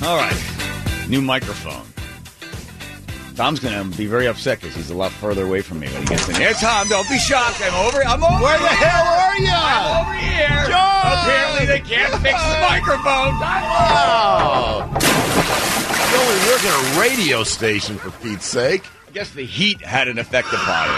All right. New microphone. Tom's going to be very upset because he's a lot further away from me when he gets in here. Tom, don't be shocked. I'm over Where the hell are you? I'm over here. John! Apparently they can't fix the microphone. Oh. You only work at a radio station, for Pete's sake. I guess the heat had an effect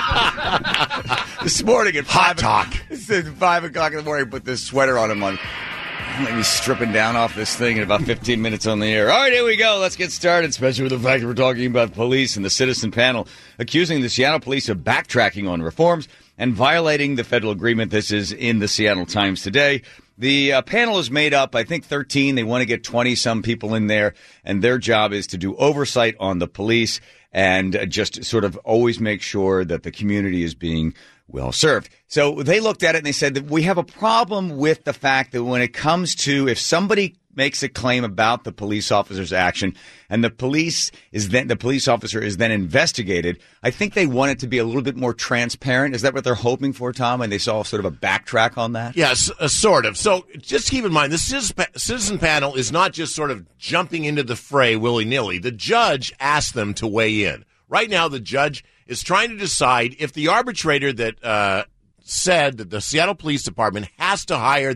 upon it. This morning at Hot talk. It's 5 o'clock in the morning, I put this sweater on him. Maybe stripping down off this thing in about 15 minutes on the air. All right, here we go. Let's get started, especially with the fact that we're talking about police and the citizen panel accusing the Seattle police of backtracking on reforms and violating the federal agreement. This is in the Seattle Times today. The panel is made up, I think, 13. They want to get 20-some people in there, and their job is to do oversight on the police and just sort of always make sure that the community is being well served. So they looked at it and they said that we have a problem with the fact that when it comes to if somebody makes a claim about the police officer's action and the police officer is then investigated, I think they want it to be a little bit more transparent. Is that what they're hoping for, Tom? And they saw sort of a backtrack on that? Yes, sort of. So just keep in mind, the citizen panel is not just sort of jumping into the fray willy-nilly. The judge asked them to weigh in. Right now, the judge is trying to decide if the arbitrator that said that the Seattle Police Department has to hire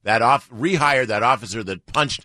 rehire that officer that punched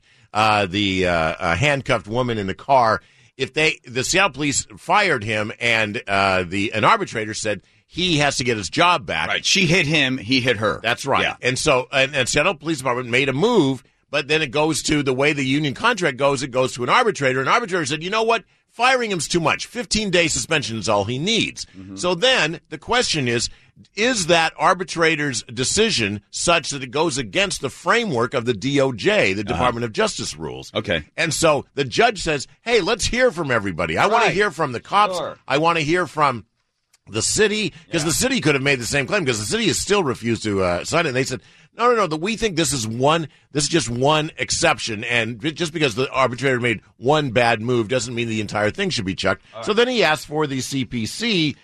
the handcuffed woman in the car. If the Seattle Police fired him and an arbitrator said he has to get his job back. Right. She hit him. He hit her. That's right. Yeah. And so and Seattle Police Department made a move, but then it goes to the way the union contract goes. It goes to an arbitrator. An arbitrator said, you know what? Firing him's too much. 15-day suspension is all he needs. Mm-hmm. So then the question is that arbitrator's decision such that it goes against the framework of the DOJ, the Department of Justice rules? Okay. And so the judge says, hey, let's hear from everybody. I want to hear from the cops. Sure. I want to hear from the city, because the city could have made the same claim, because the city has still refused to sign it. And they said, no, we think this is just one exception, and just because the arbitrator made one bad move doesn't mean the entire thing should be chucked. So then he asked for the CPC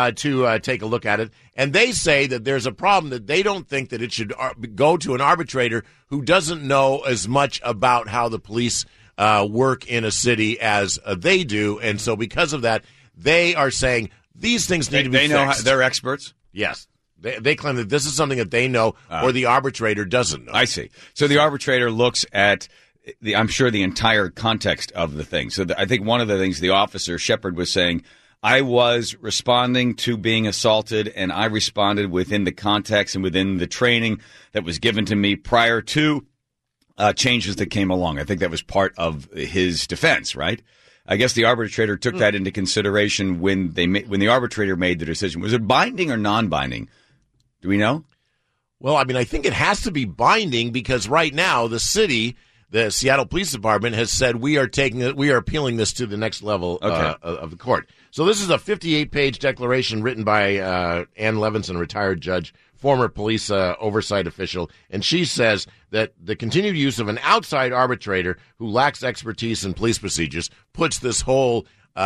to take a look at it, and they say that there's a problem, that they don't think that it should go to an arbitrator who doesn't know as much about how the police work in a city as they do, and so because of that, they are saying these things need to be fixed. They know they're experts? Yes. They claim that this is something that they know or the arbitrator doesn't know. I see. So the arbitrator looks at, I'm sure, the entire context of the thing. So I think one of the things the officer, Shepard, was saying, I was responding to being assaulted, and I responded within the context and within the training that was given to me prior to changes that came along. I think that was part of his defense, right? I guess the arbitrator took that into consideration when the arbitrator made the decision. Was it binding or non-binding? Do we know? Well, I mean, I think it has to be binding because right now the city, the Seattle Police Department, has said we are appealing this to the next level of the court. So this is a 58-page declaration written by Ann Levinson, retired judge, former police oversight official, and she says that the continued use of an outside arbitrator who lacks expertise in police procedures puts this whole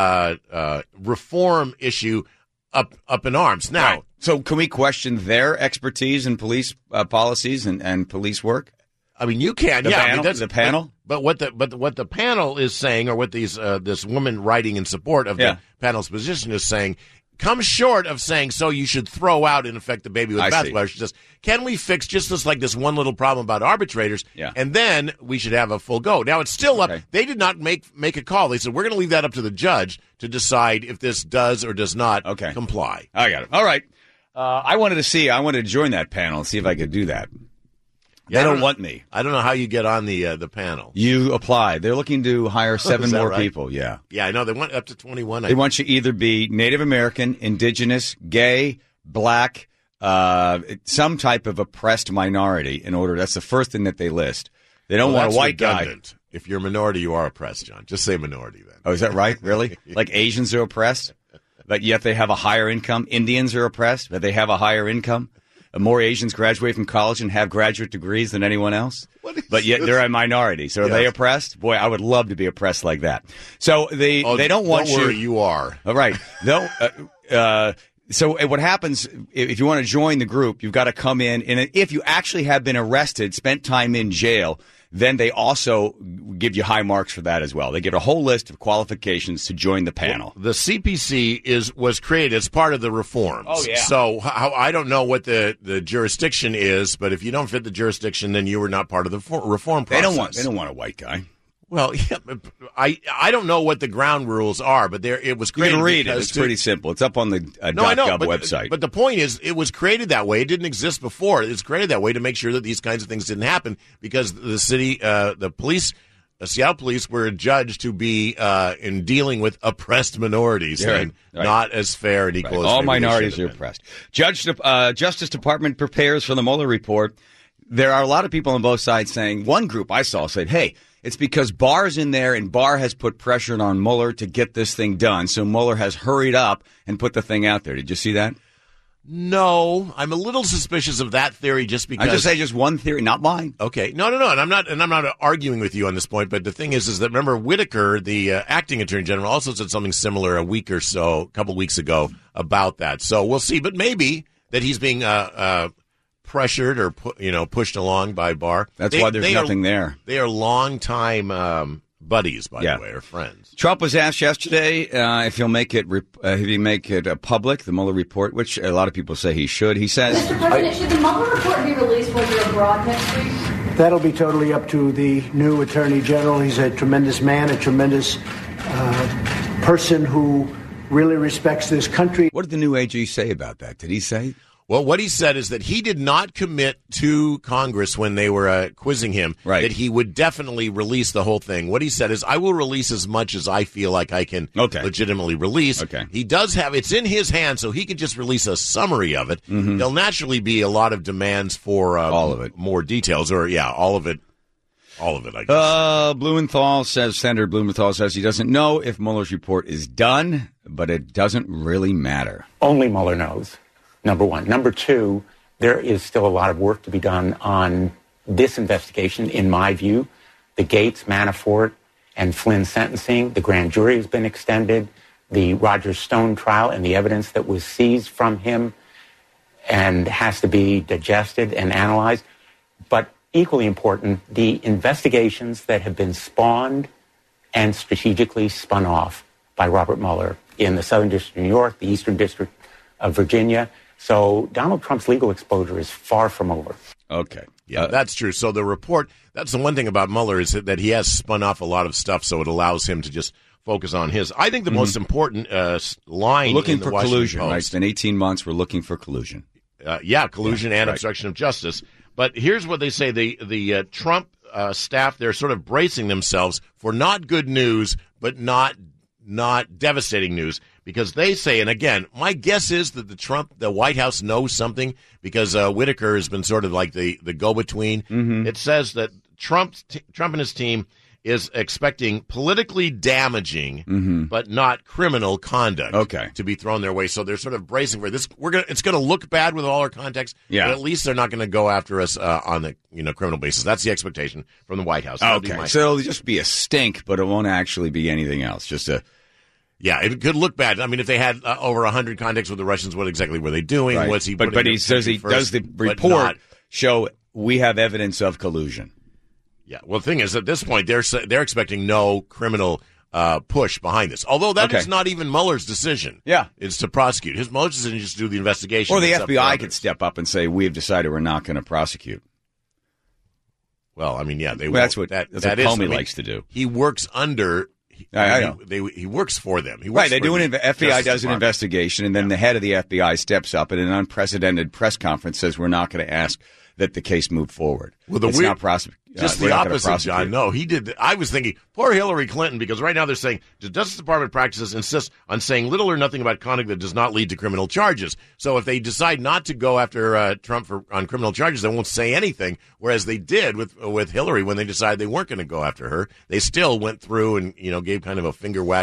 reform issue up in arms. Now, right. So can we question their expertise in police policies and police work? I mean, you can. The panel. But what the panel is saying, or what this woman writing in support of the panel's position is saying, comes short of saying, so you should throw out, in effect, the baby with the bathwater. She says, can we fix just this one little problem about arbitrators, and then we should have a full go. Now, it's still up. They did not make a call. They said, we're going to leave that up to the judge to decide if this does or does not comply. I got it. All right. I wanted to join that panel and see if I could do that. They don't want me. I don't know how you get on the panel. You apply. They're looking to hire 7 more people. Yeah. Yeah, I know. They want up to 21. They want you either be Native American, indigenous, gay, black, some type of oppressed minority in order. That's the first thing that they list. They don't want a white redundant. Guy. If you're a minority, you are oppressed, John. Just say minority then. Oh, is that right? Really? Like Asians are oppressed, but yet they have a higher income. Indians are oppressed, but they have a higher income. More Asians graduate from college and have graduate degrees than anyone else, but yet they're a minority. So are they oppressed? Boy, I would love to be oppressed like that. So they don't want you. Don't worry, you are. All right. No. So what happens if you want to join the group? You've got to come in, and if you actually have been arrested, spent time in jail, then they also give you high marks for that as well. They get a whole list of qualifications to join the panel. Well, the CPC was created as part of the reforms. Oh, yeah. So I don't know what the jurisdiction is, but if you don't fit the jurisdiction, then you were not part of the reform process. They don't want a white guy. Well, yeah, I don't know what the ground rules are, but it was created. You can read it. It's pretty simple. It's up on the .gov website. But the point is, it was created that way. It didn't exist before. It's created that way to make sure that these kinds of things didn't happen because the city, the police, the Seattle police were adjudged to be in dealing with oppressed minorities and not as fair and equal as all minorities are oppressed. Justice Department prepares for the Mueller report. There are a lot of people on both sides saying, one group I saw said, hey, it's because Barr's in there and Barr has put pressure on Mueller to get this thing done. So Mueller has hurried up and put the thing out there. Did you see that? No, I'm a little suspicious of that theory just because. I just say just one theory, not mine. Okay. No. And I'm not arguing with you on this point, but the thing is that remember Whitaker, the acting attorney general, also said something similar a couple weeks ago about that. So we'll see. But maybe that he's being pressured or pushed along by Barr. That's why there's nothing there. They are longtime buddies, by the way, or friends. Trump was asked yesterday if he'll make it public, the Mueller report, which a lot of people say he should. He says, Mr. President, should the Mueller report be released when you're abroad next week? That'll be totally up to the new Attorney General. He's a tremendous man, a tremendous person who really respects this country. What did the new AG say about that? Did he say? Well, what he said is that he did not commit to Congress when they were quizzing him that he would definitely release the whole thing. What he said is, I will release as much as I feel like I can legitimately release. Okay. He does have, it's in his hands, so he could just release a summary of it. Mm-hmm. There'll naturally be a lot of demands for all of it, more details, or all of it. All of it, I guess. Senator Blumenthal says he doesn't know if Mueller's report is done, but it doesn't really matter. Only Mueller knows. Number one. Number two, there is still a lot of work to be done on this investigation, in my view. The Gates, Manafort, and Flynn sentencing, the grand jury has been extended, the Roger Stone trial and the evidence that was seized from him and has to be digested and analyzed. But equally important, the investigations that have been spawned and strategically spun off by Robert Mueller in the Southern District of New York, the Eastern District of Virginia. So Donald Trump's legal exposure is far from over. Okay. Yeah, that's true. So the report, that's the one thing about Mueller is that he has spun off a lot of stuff, so it allows him to just focus on his. I think the most important line looking in the for Washington collusion, Post, right? It's been 18 months. We're looking for collusion. Collusion and obstruction of justice. But here's what they say. The Trump staff, they're sort of bracing themselves for not good news, but not devastating news. Because they say, and again, my guess is that the White House knows something because Whitaker has been sort of like the go-between. Mm-hmm. It says that Trump and his team is expecting politically damaging but not criminal conduct to be thrown their way. So they're sort of bracing for this. It's going to look bad with all our context, but at least they're not going to go after us on the criminal basis. That's the expectation from the White House. So it'll just be a stink, but it won't actually be anything else. Just a. Yeah, it could look bad. I mean, if they had over 100 contacts with the Russians, what exactly were they doing? Right. Was he? But he says he does the report show we have evidence of collusion. Yeah. Well, the thing is, at this point, they're expecting no criminal push behind this. Although that is not even Mueller's decision. Yeah, it's to prosecute. Mueller's decision is just to do the investigation. Or the FBI could step up and say, "We have decided we're not going to prosecute." Well, I mean, that's what Comey likes to do. He works under. I know. He works for them. They do FBI does an investigation, and then the head of the FBI steps up in an unprecedented press conference says, "We're not going to ask that the case move forward." Well, it's not prosecute. Just the opposite, John. No, he did. I was thinking, poor Hillary Clinton, because right now they're saying the Justice Department practices insist on saying little or nothing about conduct that does not lead to criminal charges. So if they decide not to go after Trump on criminal charges, they won't say anything. Whereas they did with Hillary when they decided they weren't going to go after her. They still went through and gave kind of a finger wagging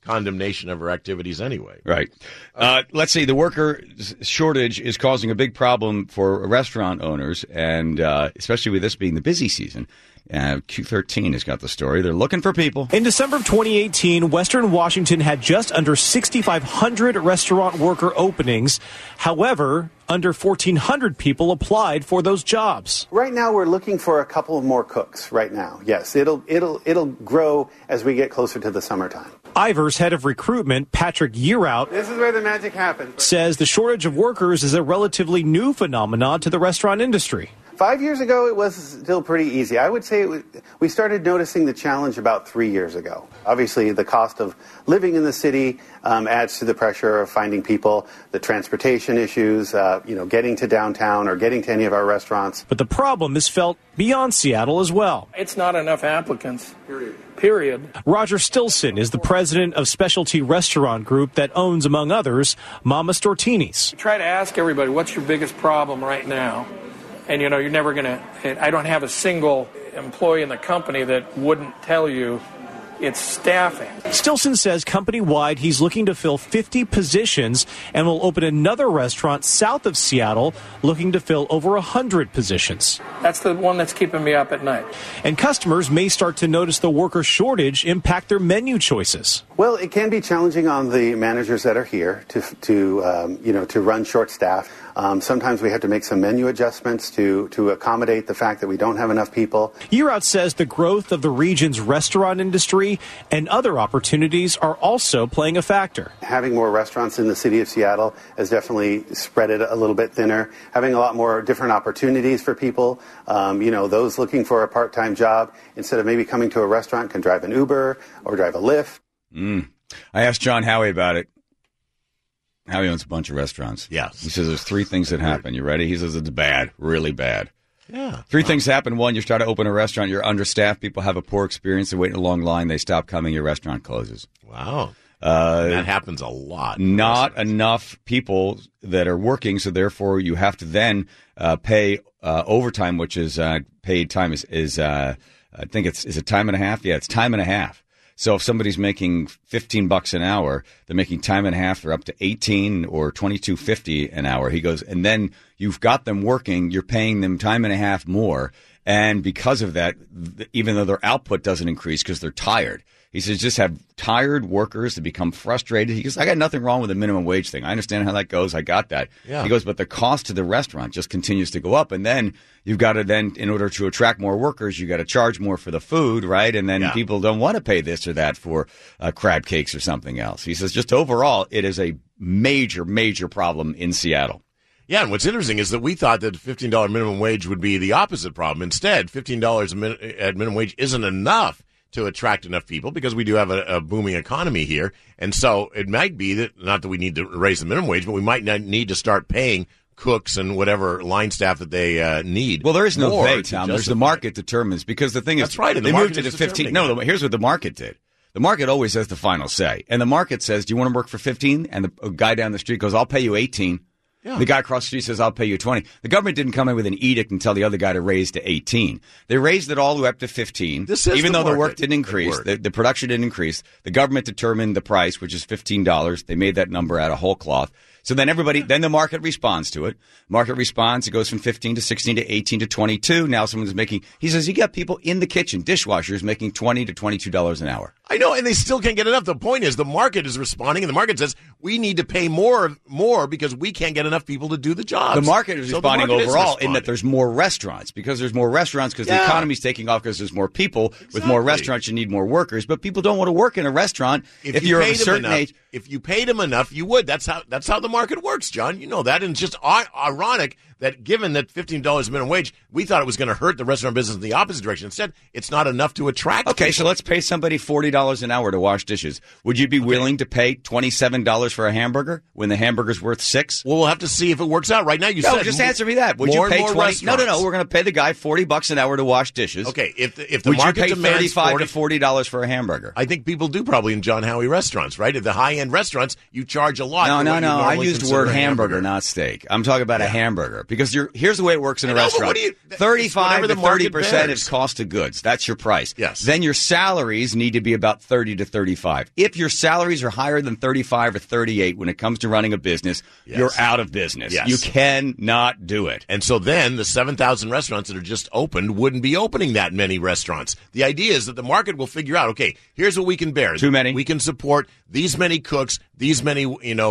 condemnation of her activities anyway. Right. Let's see. The worker shortage is causing a big problem for restaurant owners, and especially with this being the busy season. Q13 has got the story. They're looking for people. In December of 2018, Western Washington had just under 6,500 restaurant worker openings. However, under 1,400 people applied for those jobs. Right now, we're looking for a couple of more cooks right now. Yes, it'll grow as we get closer to the summertime. Ivar's head of recruitment, Patrick Yearout, This is where the magic happens. says the shortage of workers is a relatively new phenomenon to the restaurant industry. 5 years ago, it was still pretty easy. I would say we started noticing the challenge about 3 years ago. Obviously, the cost of living in the city adds to the pressure of finding people, the transportation issues, getting to downtown or getting to any of our restaurants. But the problem is felt beyond Seattle as well. It's not enough applicants, period. Roger Stilson is the president of Specialty Restaurant Group that owns, among others, Mama Stortini's. Try to ask everybody, what's your biggest problem right now? And, you're never going to, I don't have a single employee in the company that wouldn't tell you it's staffing. Stilson says company-wide he's looking to fill 50 positions and will open another restaurant south of Seattle looking to fill over 100 positions. That's the one that's keeping me up at night. And customers may start to notice the worker shortage impact their menu choices. Well, it can be challenging on the managers that are here to run short staff. Sometimes we have to make some menu adjustments to accommodate the fact that we don't have enough people. Yearout says the growth of the region's restaurant industry and other opportunities are also playing a factor. Having more restaurants in the city of Seattle has definitely spread it a little bit thinner. Having a lot more different opportunities for people. Those looking for a part-time job, instead of maybe coming to a restaurant, can drive an Uber or drive a Lyft. I asked John Howie about it. Howie owns a bunch of restaurants. Yes. He says there's 3 things that happen. You ready? He says it's bad, really bad. Yeah. 3 things happen. 1, you try to open a restaurant, you're understaffed, people have a poor experience, they wait in a long line, they stop coming, your restaurant closes. Wow. That happens a lot. Not enough people that are working, so therefore you have to then pay overtime, which is paid time is I think is it time and a half? Yeah, it's time and a half. So if somebody's making $15 an hour, they're making time and a half. They're up to $18 or $22.50 an hour. He goes, and then you've got them working. You're paying them time and a half more, and because of that, even though their output doesn't increase because they're tired. He says just have tired workers that become frustrated. He goes, I got nothing wrong with the minimum wage thing. I understand how that goes. I got that. Yeah. He goes, but the cost to the restaurant just continues to go up. And then you've got to then, in order to attract more workers, you got to charge more for the food, right? And then people don't want to pay this or that for crab cakes or something else. He says just overall, it is a major, major problem in Seattle. Yeah, and what's interesting is that we thought that $15 minimum wage would be the opposite problem. Instead, $15 at minimum wage isn't enough to attract enough people because we do have a booming economy here. And so it might be that, not that we need to raise the minimum wage, but we might need to start paying cooks and whatever line staff that they need. Well, there is no they, Tom. There's the market determines, because the thing is, that's right, and they moved it to 15. No, here's what the market did. The market always has the final say. And the market says, do you want to work for 15? And the guy down the street goes, I'll pay you 18. Yeah. The guy across the street says, I'll pay you 20. The government didn't come in with an edict and tell the other guy to raise to 18. They raised it all the way up to 15. Even though the work didn't increase, the production didn't increase. The government determined the price, which is $15. They made that number out of whole cloth. So then then the market responds to it. Market responds. It goes from 15 to 16 to 18 to 22. Now someone's making, he says, you got people in the kitchen, dishwashers, making $20 to $22 an hour. I know, and they still can't get enough. The point is the market is responding, and the market says we need to pay more because we can't get enough people to do the jobs. The market is responding overall in that there's more restaurants, because there's more restaurants because the economy's taking off because there's more people. Exactly. With more restaurants, you need more workers, but people don't want to work in a restaurant if you're of a certain age. If you paid them enough, you would. That's how the market works, John. You know that, and it's just ironic that given that $15 minimum wage, we thought it was going to hurt the restaurant business in the opposite direction. Instead, it's not enough to attract people. Okay, so let's pay somebody $40 an hour to wash dishes. Would you be willing to pay $27 for a hamburger when the hamburger's worth $6? Well, we'll have to see if it works out. Right now, you said just answer me that. Would you pay $20? No. We're going to pay the guy $40 an hour to wash dishes. Okay, if the market demands $35 to $40 for a hamburger, I think people do probably in John Howie restaurants, right? At the high end restaurants, you charge a lot. No. I used the word hamburger, not steak. I'm talking about a hamburger. because here's the way it works in a I know, but restaurant. what do you- 35 it's to whatever the 30% market is bears. cost of goods. That's your price. Yes. Then your salaries need to be about 30 to 35. If your salaries are higher than 35 or 38 when it comes to running a business, Yes. you're out of business. Yes. You cannot do it. And so then the 7,000 restaurants that are just opened wouldn't be opening that many restaurants. The idea is that the market will figure out, okay, here's what we can bear. Too many. We can support these many cooks, these many,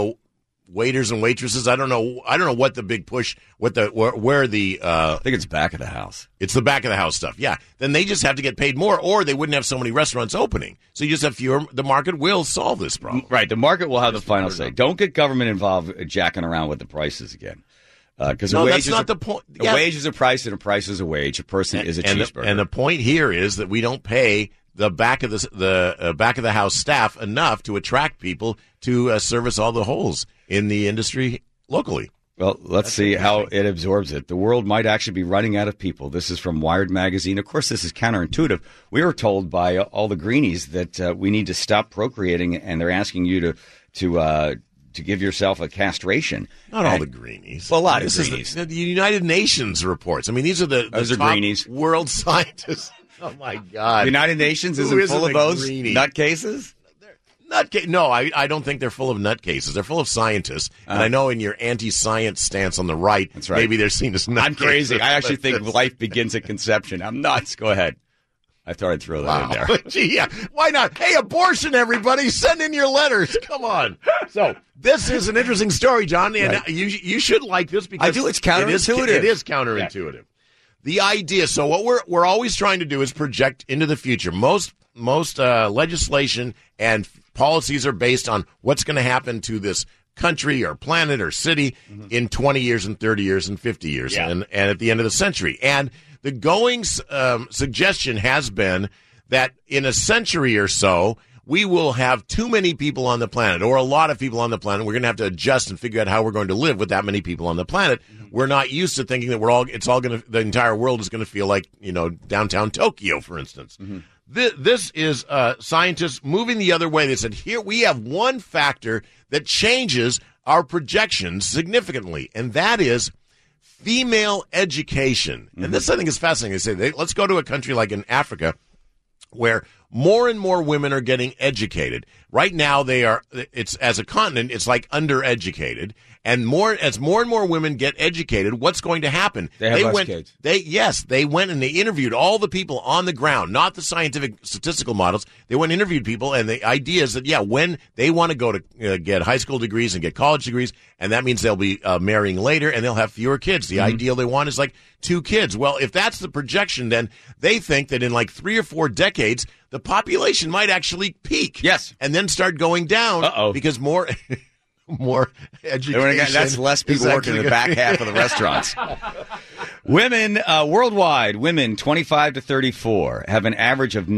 waiters and waitresses. I don't know what the big push, where the I think it's back of the house. it's the back of the house stuff. Yeah. Then they just have to get paid more, or they wouldn't have so many restaurants opening. So you just have fewer. The market will solve this problem. Right. The market will have the final say. Don't get government involved jacking around with the prices again. Because No, that's not the point. A Yeah. wage is a price, and a price is a wage. A person is a cheeseburger. And the point here is that we don't pay the back of the back of the house staff enough to attract people to service all the holes in the industry locally. Well, let's see how it absorbs it. The world might actually be running out of people. This is from Wired Magazine. Of course, this is counterintuitive. We were told by all the greenies that we need to stop procreating, and they're asking you to give yourself a castration. Not all the greenies. Well, a lot of This is greenies. the United Nations reports. I mean, these are the Those are top greenies. world scientists. Oh, my God. The United Nations Who isn't full isn't of a those greenie? nutcases? No, I don't think they're full of nutcases. They're full of scientists. And I know in your anti-science stance on the right, That's right. maybe they're seen as nutcases. I'm crazy. I actually think life begins at conception. I'm nuts. Go ahead. I thought I'd throw that in there. Gee, yeah. Why not? Hey, abortion, everybody. Send in your letters. Come on. So this is an interesting story, John, and Right. you should like this because I do. It's counterintuitive. It is counterintuitive. The idea. So what we're always trying to do is project into the future. Most legislation and policies are based on what's going to happen to this country or planet or city in 20 years and 30 years and 50 years and at the end of the century. And the going suggestion has been that in a century or so, we will have too many people on the planet, or a lot of people on the planet. We're going to have to adjust and figure out how we're going to live with that many people on the planet. We're not used to thinking that the entire world is going to feel like, downtown Tokyo, for instance. This is scientists moving the other way. They said, here we have one factor that changes our projections significantly, and that is female education. And this, I think, is fascinating. They say, let's go to a country like in Africa where more and more women are getting educated. Right now, it's as a continent, it's like undereducated. And as more and more women get educated, what's going to happen? They have less kids. They went and they interviewed all the people on the ground, not the scientific statistical models. They went and interviewed people, and the idea is that, when they want to go to get high school degrees and get college degrees, and that means they'll be marrying later, and they'll have fewer kids. The ideal they want is like 2 kids. Well, if that's the projection, then they think that in like 3 or 4 decades, the population might actually peak. Yes. And then start going down because more education. That's less people working in the back half of the restaurants. Women, worldwide, women 25 to 34 have an average of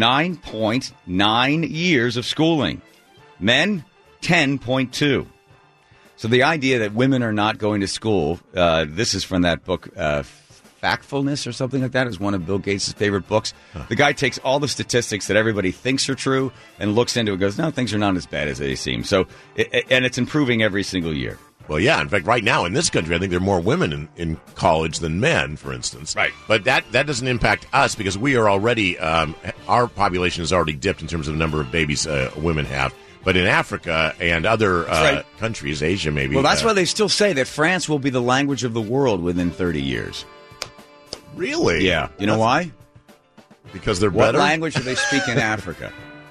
9.9 years of schooling. Men, 10.2. So the idea that women are not going to school, this is from that book, Factfulness or something like that, is one of Bill Gates' favorite books. The guy takes all the statistics that everybody thinks are true and looks into it and goes, no, things are not as bad as they seem. So, and it's improving every single year. Well, yeah. In fact, right now in this country, I think there are more women in college than men, for instance. Right. But that doesn't impact us because we are already, our population has already dipped in terms of the number of babies women have. But in Africa and other countries, Asia maybe. Well, that's why they still say that France will be the language of the world within 30 years. Really? Yeah. You know why? Because they're What better? language do they speak in Africa?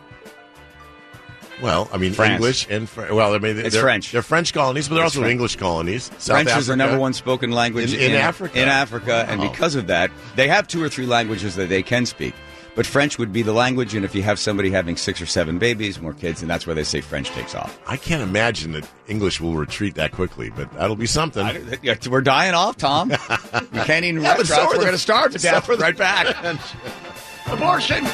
Well, I mean, France. English and It's French. They're French colonies, but they're It's also French. English colonies. South French is the Africa. number one spoken language in Africa. In Africa, and because of that, they have 2 or 3 languages that they can speak. But French would be the language, and if you have somebody having 6 or 7 babies, more kids, and that's where they say French takes off. I can't imagine that English will retreat that quickly, but that'll be something. We're dying off, Tom. We can't eat in Yeah, but so restaurants. are We're the- going to starve to so death. are the Right back. Abortion!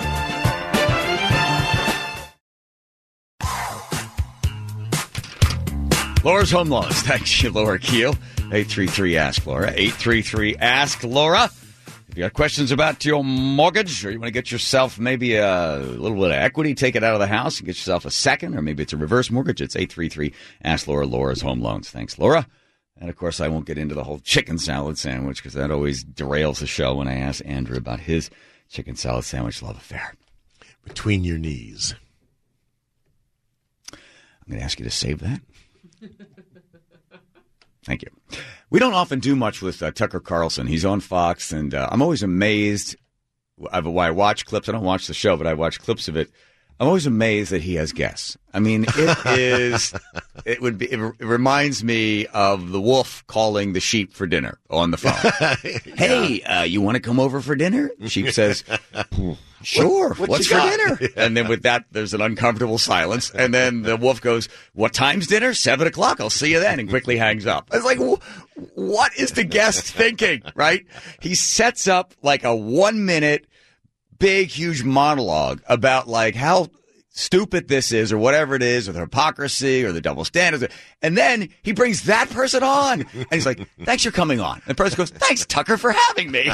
Laura's Home Loans. Thanks you, Laura Keel. 833-ASK-LAURA. 833-ASK-LAURA. If you got questions about your mortgage, or you want to get yourself maybe a little bit of equity, take it out of the house and get yourself a second, or maybe it's a reverse mortgage, it's 833-ASK-LAURA, Laura's Home Loans. Thanks, Laura. And, of course, I won't get into the whole chicken salad sandwich because that always derails the show when I ask Andrew about his chicken salad sandwich love affair. Between your knees. I'm going to ask you to save that. Thank you. We don't often do much with Tucker Carlson. He's on Fox, and I'm always amazed. I watch clips. I don't watch the show, but I watch clips of it. I'm always amazed that he has guests. I mean, it reminds me of the wolf calling the sheep for dinner on the phone. Hey, you want to come over for dinner? Sheep says, sure. What's for dinner? And then with that, there's an uncomfortable silence. And then the wolf goes, what time's dinner? 7:00. I'll see you then. And quickly hangs up. It's like, what is the guest thinking, right? He sets up like a 1-minute big, huge monologue about like how stupid this is or whatever it is or the hypocrisy or the double standards. And then he brings that person on and he's like, thanks for coming on. And the person goes, thanks, Tucker, for having me.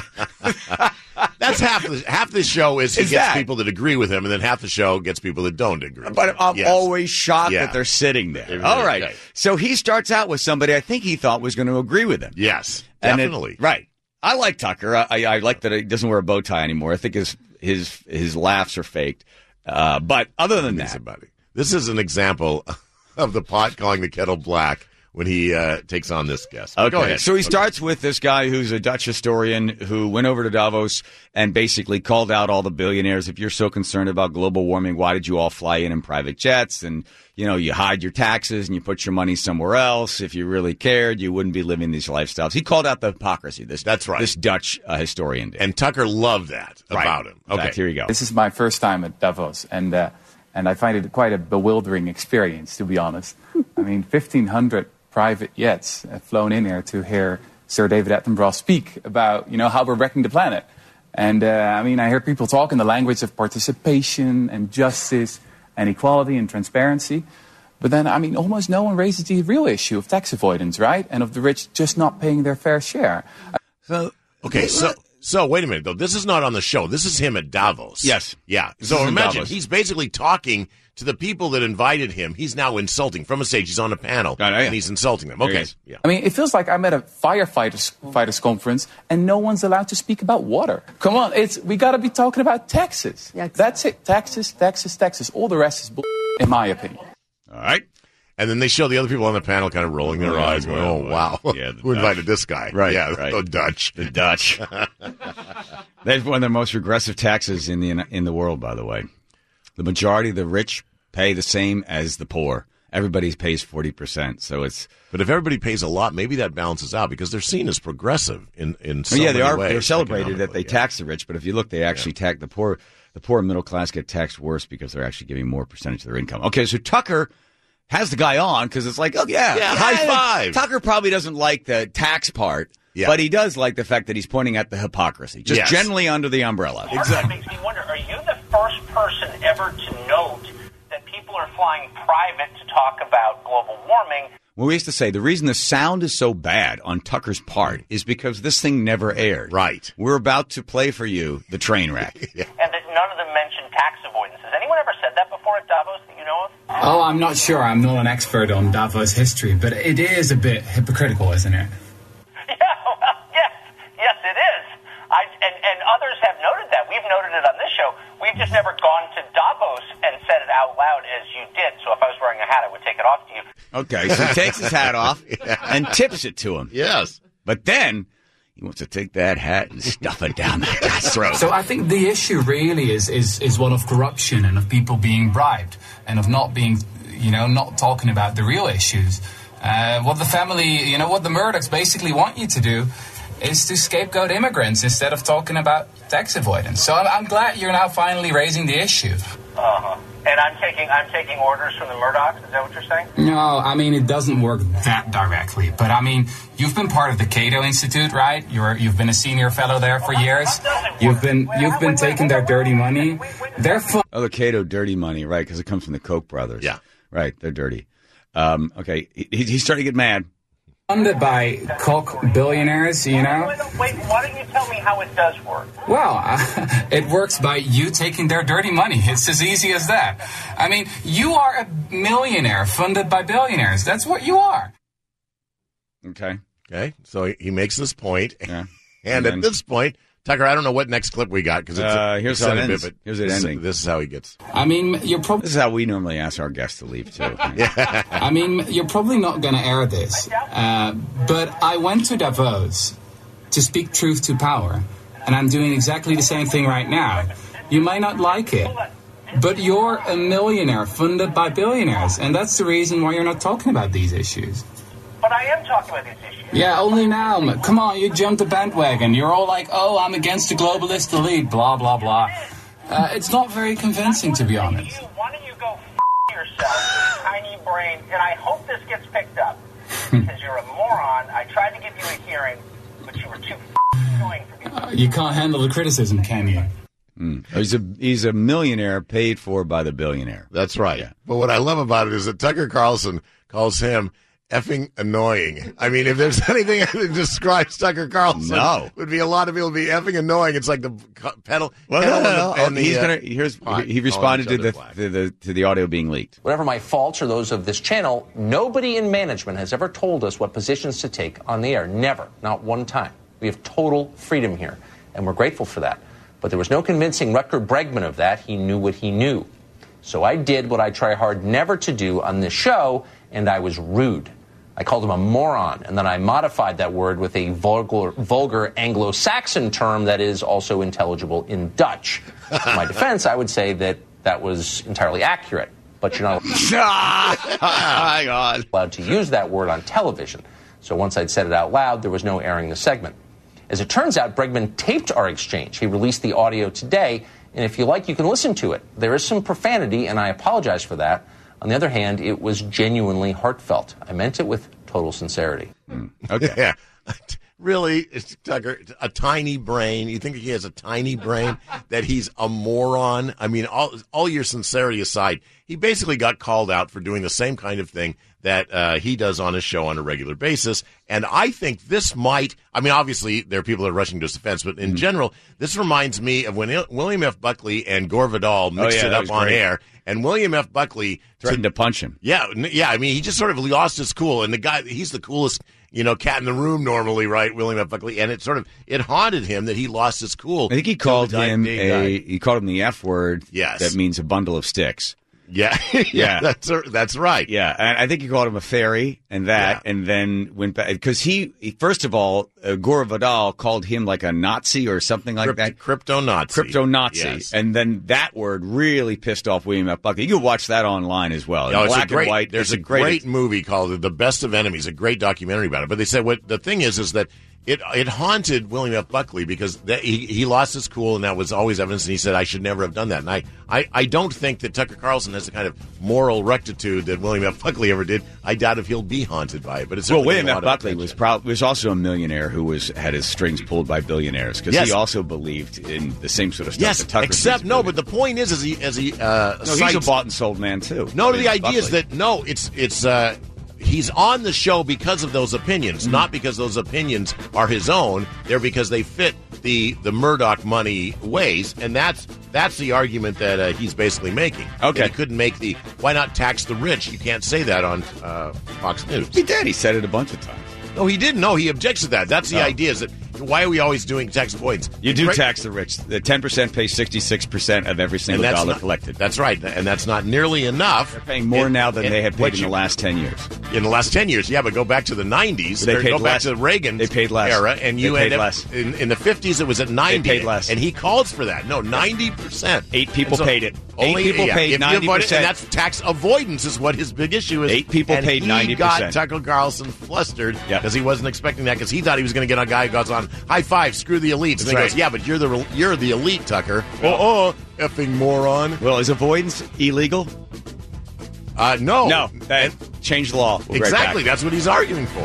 That's half the show is he gets people that agree with him, and then half the show gets people that don't agree. But I'm always shocked that they're sitting there. Really, all right. Okay. So he starts out with somebody I think he thought was going to agree with him. Yes, definitely. Right. I like Tucker. I like that he doesn't wear a bow tie anymore. I think his laughs are faked. But other than that, this is an example of the pot calling the kettle black when he takes on this guest. Okay. Go ahead. So he starts with this guy who's a Dutch historian who went over to Davos and basically called out all the billionaires. If you're so concerned about global warming, why did you all fly in private jets? And, you know, you hide your taxes and you put your money somewhere else. If you really cared, you wouldn't be living these lifestyles. He called out the hypocrisy. That's right. This Dutch historian did. And Tucker loved that about him. Okay. In fact, here you go. This is my first time at Davos, and I find it quite a bewildering experience, to be honest. I mean, 1,500 private jets have flown in here to hear Sir David Attenborough speak about, how we're wrecking the planet. And, I hear people talk in the language of participation and justice and equality and transparency. But then, almost no one raises the real issue of tax avoidance, right? And of the rich just not paying their fair share. So wait a minute, though. This is not on the show. This is him at Davos. Yes. Yeah. So imagine he's basically talking to the people that invited him. He's now insulting from a stage. He's on a panel, and he's insulting them. Okay. Yeah. It feels like I'm at a firefighters conference, and no one's allowed to speak about water. Come on, we got to be talking about taxes. Yeah, exactly. That's it. Taxes. All the rest is bull, in my opinion. All right. And then they show the other people on the panel kind of rolling their eyes, going, "Oh wow, who invited this guy?" Right, yeah, right. The Dutch. They have one of the most regressive taxes in the world, by the way. The majority of the rich pay the same as the poor. Everybody pays 40%. So it's. But if everybody pays a lot, maybe that balances out because they're seen as progressive in so many ways. They're celebrated that they tax the rich, but if you look, they actually tax the poor. The poor and middle class get taxed worse because they're actually giving more percentage of their income. Okay, so Tucker has the guy on because it's like, high five. Tucker probably doesn't like the tax part, but he does like the fact that he's pointing at the hypocrisy, just generally under the umbrella. Exactly. It makes me wonder, are you the first person ever to note that people are flying private to talk about global warming? Well, we used to say the reason the sound is so bad on Tucker's part is because this thing never aired. Right. We're about to play for you the train wreck. And that none of them mentioned tax avoidance. Has anyone ever said that before at Davos that you know of? Oh, I'm not sure. I'm not an expert on Davos history, but it is a bit hypocritical, isn't it? Yes, it is. And others have noted that. We've noted it on this show. We've just never gone to Davos and said it out loud as you did. So if I was wearing a hat, I would take it off to you. Okay, so he takes his hat off and tips it to him. Yes. But then he wants to take that hat and stuff it down that guy's throat. So I think the issue really is one of corruption and of people being bribed and of not being, not talking about the real issues. What the family, what the Murdochs basically want you to do is to scapegoat immigrants instead of talking about tax avoidance. So I'm glad you're now finally raising the issue. Uh-huh. And I'm taking orders from the Murdochs. Is that what you're saying? No, it doesn't work that directly. But you've been part of the Cato Institute, right? You've been a senior fellow there for years. You've been taking their dirty money. The Cato dirty money, right? Because it comes from the Koch brothers. Yeah, right. They're dirty. Okay, he's starting to get mad. Funded by Koch billionaires, Wait, why don't you tell me how it does work? Well, it works by you taking their dirty money. It's as easy as that. You are a millionaire funded by billionaires. That's what you are. Okay. Okay, so he makes this point, Yeah. and at this point, Tucker, I don't know what next clip we got because here's how it ends. Here's it ending. This is how he gets. I mean, This is how we normally ask our guests to leave too. I mean, you're probably not going to air this, but I went to Davos to speak truth to power, and I'm doing exactly the same thing right now. You might not like it, but you're a millionaire funded by billionaires, and that's the reason why you're not talking about these issues. But I am talking about these issues. Yeah, only now. Come on, you jumped the bandwagon. You're all like, oh, I'm against the globalist elite, blah, blah, blah. It's not very convincing, to be honest. Why don't you go yourself, you tiny brain, and I hope this gets picked up, because you're a moron. I tried to give you a hearing, but you were too annoying for me. You can't handle the criticism, can you? He's a millionaire paid for by the billionaire. That's right. Yeah. But what I love about it is that Tucker Carlson calls him effing annoying. I mean, if there's anything that describes Tucker Carlson, would be a lot of people be effing annoying. It's like the pedal. Well, he responded to the audio being leaked. Whatever my faults or those of this channel, nobody in management has ever told us what positions to take on the air. Never. Not one time. We have total freedom here, and we're grateful for that. But there was no convincing Rutger Bregman of that. He knew what he knew. So I did what I try hard never to do on this show, and I was rude. I called him a moron, and then I modified that word with a vulgar Anglo-Saxon term that is also intelligible in Dutch. In my defense, I would say that was entirely accurate, but you're not allowed to use that word on television. So once I'd said it out loud, there was no airing the segment. As it turns out, Bregman taped our exchange. He released the audio today, and if you like, you can listen to it. There is some profanity, and I apologize for that. On the other hand, it was genuinely heartfelt. I meant it with total sincerity. Okay. Yeah. Really, Tucker, a tiny brain. You think he has a tiny brain, that he's a moron? I mean, all your sincerity aside, he basically got called out for doing the same kind of thing that he does on his show on a regular basis. And I think this might, I mean, obviously there are people that are rushing to his defense, but in general, this reminds me of when William F. Buckley and Gore Vidal mixed it up on air. And William F. Buckley threatened to punch him. Yeah. I mean, he just sort of lost his cool. And the guy, he's the coolest, cat in the room normally, right? William F. Buckley. And it haunted him that he lost his cool. I think he called him the F word. Yes. That means a bundle of sticks. Yeah. That's right. Yeah. And I think he called him a fairy and then went back. Because he first of all, Gore Vidal called him like a Nazi or something like that. Crypto-Nazi. Yes. And then that word really pissed off William F. Buckley. You can watch that online as well. No, black and white. There's a great movie called The Best of Enemies, a great documentary about it. But they said what the thing is that it haunted William F. Buckley because he lost his cool, and that was always evidence, and he said, I should never have done that. And I don't think that Tucker Carlson has the kind of moral rectitude that William F. Buckley ever did. I doubt if he'll be haunted by it. But William F. Buckley was also a millionaire who had his strings pulled by billionaires because he also believed in the same sort of stuff that Tucker except but the point is he's a bought and sold man too. No, the idea is that it's he's on the show because of those opinions, not because those opinions are his own. They're because they fit the Murdoch money ways, and that's the argument that he's basically making. Okay, he couldn't make why not tax the rich? You can't say that on Fox News. He did. He said it a bunch of times. No, he didn't. No, he objects to that. That's the idea. Is that why are we always doing tax avoidance? You do tax the rich. The 10% pays 66% of every single dollar collected. That's right, and that's not nearly enough. They're paying more now than they had paid in the last 10 years. In the last 10 years, yeah, but go back to the 90s. They paid go less. Back to Reagan. They paid less. Era, and you paid had less. In the 50s, it was at 90. They paid less. And he calls for that. No, 90%. 8 people paid it. 8 people paid 90%. And that's tax avoidance is what his big issue is. 8 people paid 90%. He got Tucker Carlson flustered because he wasn't expecting that because he thought he was going to get a guy who goes on, high five, screw the elites. And he goes, yeah, but you're the elite, Tucker. Effing moron. Well, is avoidance illegal? No. No. Change the law. We'll exactly. That's what he's arguing for.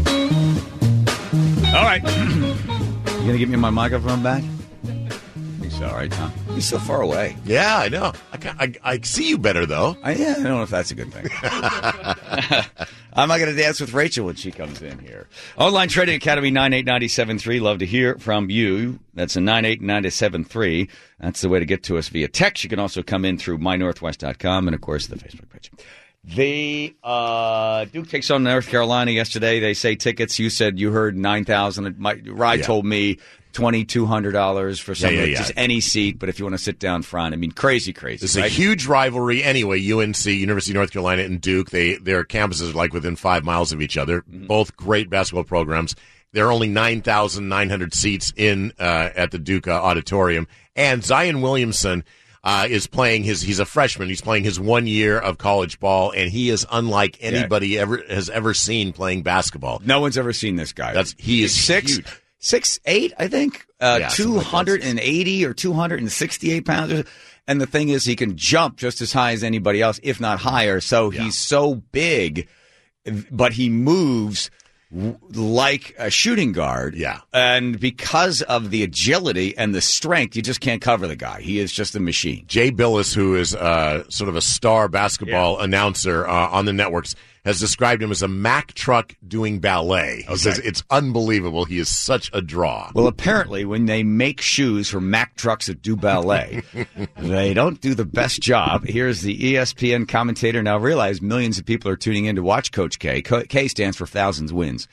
All right. You going to give me my microphone back? so, right, Tom? He's so far away. Yeah, I know. I see you better, though. I don't know if that's a good thing. I'm not going to dance with Rachel when she comes in here. Online Trading Academy 98973. Love to hear from you. That's a 98973. That's the way to get to us via text. You can also come in through mynorthwest.com and, of course, the Facebook page. The Duke takes on North Carolina yesterday. They say tickets. You said you heard $9,000. Rye told me $2,200 for something, just any seat. But if you want to sit down front, I mean, crazy. It's a huge rivalry anyway. UNC, University of North Carolina, and Duke. Their campuses are like within 5 miles of each other. Mm-hmm. Both great basketball programs. There are only 9,900 seats in at the Duke auditorium. And Zion Williamson is playing he's a freshman. He's playing his 1 year of college ball, and he is unlike anybody has ever seen playing basketball. No one's ever seen this guy. He is 6'8", I think, 280 or 268 pounds. And the thing is, he can jump just as high as anybody else, if not higher. So he's so big, but he moves like a shooting guard. Yeah. And because of the agility and the strength, you just can't cover the guy. He is just a machine. Jay Billis, who is sort of a star basketball announcer on the networks, has described him as a Mack truck doing ballet. He says it's unbelievable. He is such a draw. Well, apparently, when they make shoes for Mack trucks that do ballet, they don't do the best job. Here's the ESPN commentator. Now, realize millions of people are tuning in to watch Coach K. K stands for thousands wins.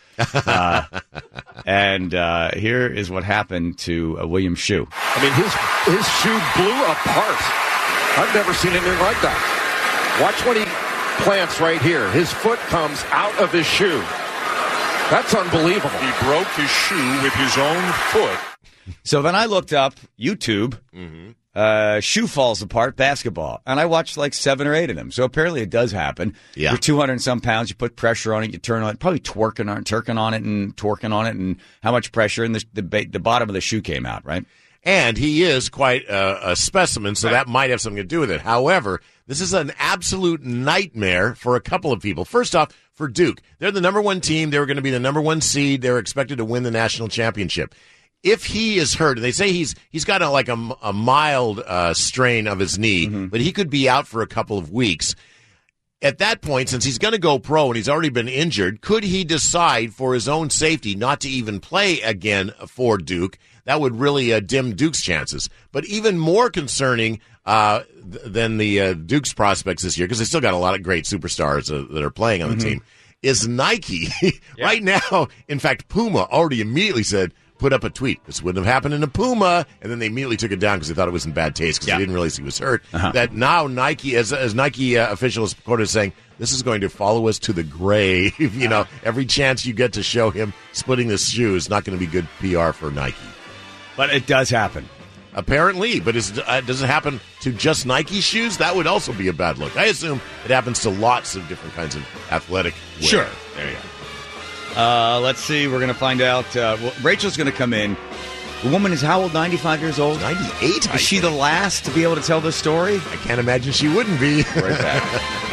And here is what happened to William Shue. I mean, his shoe blew apart. I've never seen anything like that. Watch when he plants right here. His foot comes out of his shoe. That's unbelievable. He broke his shoe with his own foot. So then I looked up YouTube, shoe falls apart basketball, and I watched like 7 or 8 of them. So apparently it does happen. Yeah. You're 200 and some pounds, you put pressure on it, you turn on it, probably turking on it, and how much pressure, and the bottom of the shoe came out, right? And he is quite a specimen, so that might have something to do with it. However, this is an absolute nightmare for a couple of people. First off, for Duke. They're the number 1 team. They were going to be the number 1 seed. They were expected to win the national championship. If he is hurt, they say he's got a mild strain of his knee, but he could be out for a couple of weeks. At that point, since he's going to go pro and he's already been injured, could he decide for his own safety not to even play again for Duke? That would really dim Duke's chances. But even more concerning than the Duke's prospects this year, because they still got a lot of great superstars that are playing on the team, is Nike. Right now, in fact, Puma already immediately put up a tweet. This wouldn't have happened in a Puma, and then they immediately took it down because they thought it was in bad taste because they didn't realize he was hurt. That now Nike, as Nike officials quoted saying, this is going to follow us to the grave. You know, every chance you get to show him splitting the shoe is not going to be good PR for Nike. But it does happen. Apparently, but does it happen to just Nike shoes? That would also be a bad look. I assume it happens to lots of different kinds of athletic wear. Sure. There you go. Let's see. We're going to find out. Rachel's going to come in. The woman is how old? 95 years old? 98? Is she the last to be able to tell this story? I can't imagine she wouldn't be. Right back.